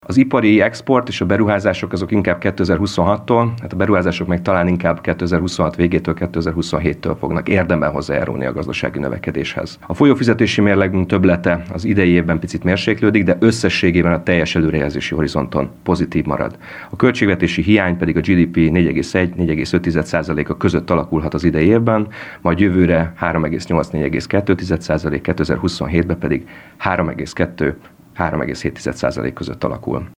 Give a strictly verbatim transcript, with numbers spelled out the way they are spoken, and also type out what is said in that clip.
Az ipari export és a beruházások azok inkább kétezer-huszonhattól, hát a beruházások meg talán inkább kétezer-huszonhat végétől, kétezer-huszonhéttől fognak érdemben hozzájárulni a gazdasági növekedéshez. A folyófizetési mérlegünk többlete az idei évben picit mérséklődik, de összességében a teljes előrejelzési horizonton pozitív marad. A költségvetési hiány pedig a gé dé pé négy egész egy - négy egész öt százaléka között alakulhat az idei évben, majd jövőre három egész nyolc - négy egész kettő százalék, kétezer-huszonhétben pedig három egész kettő - három egész hét százalék között alakul.